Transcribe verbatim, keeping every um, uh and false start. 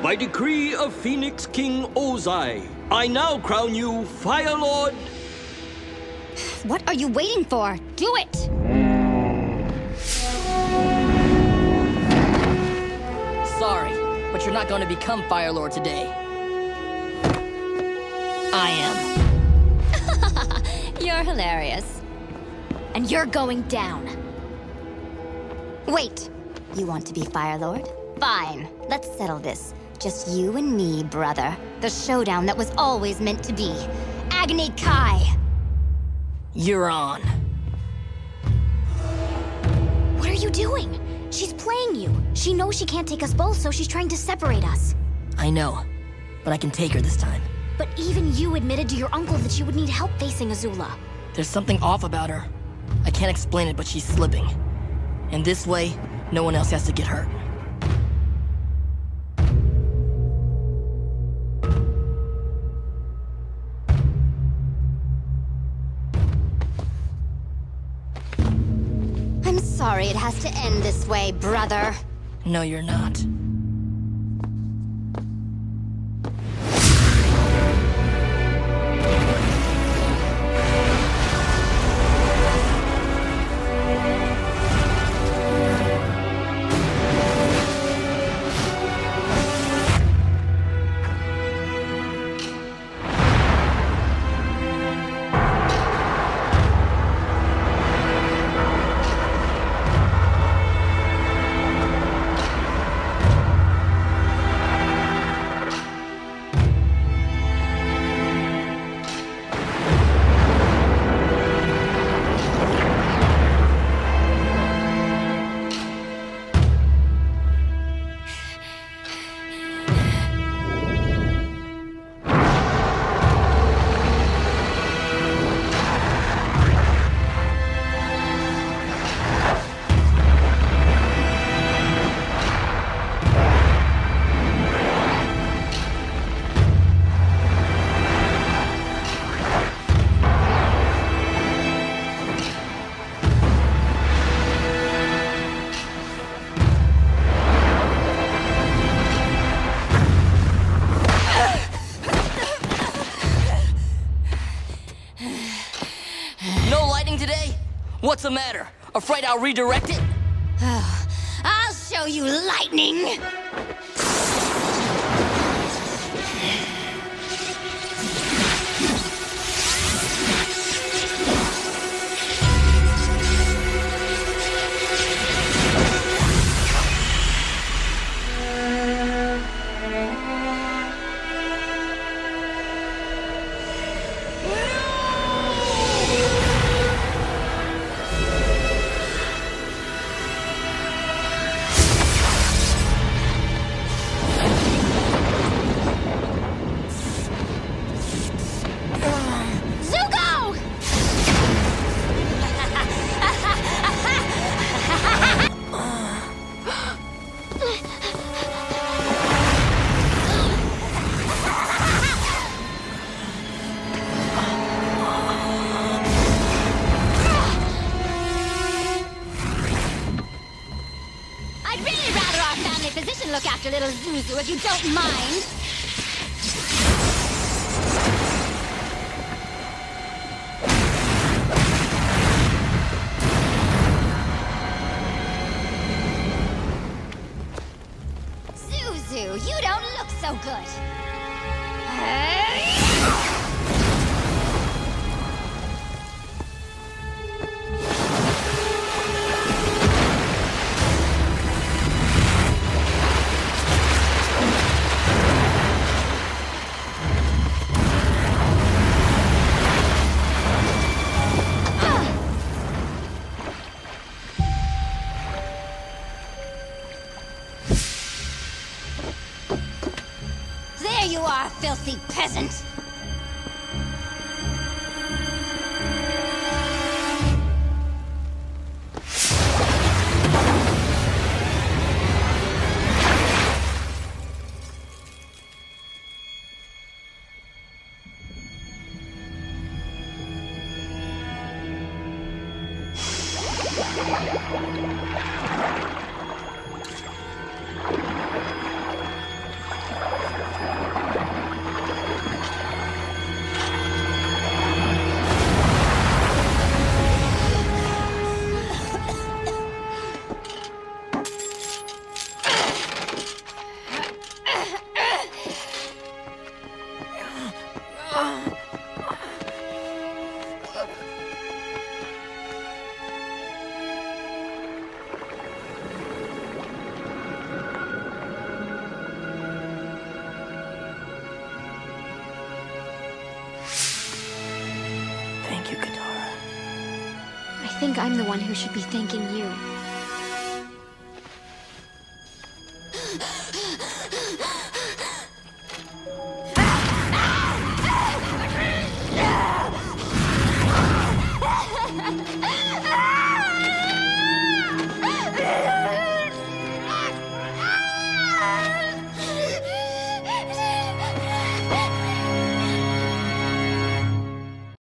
By decree of Phoenix King Ozai, I now crown you Fire Lord. What are you waiting for? Do it! Sorry, but you're not going to become Fire Lord today. I am. You're hilarious. And you're going down. Wait, you want to be Fire Lord? Fine, let's settle this. Just you and me, brother. The showdown that was always meant to be. Agni Kai! You're on. What are you doing? She's playing you. She knows she can't take us both, so she's trying to separate us. I know, but I can take her this time. But even you admitted to your uncle that you would need help facing Azula. There's something off about her. I can't explain it, but she's slipping. And this way, no one else has to get hurt. I'm sorry it has to end this way, brother. No, you're not. What's the matter? Afraid I'll redirect it? I'll show you lightning! Look after little Zuzu if you don't mind. Zuzu, you don't look so good. Hey. There you are, filthy peasant! think I'm the one who should be thanking you.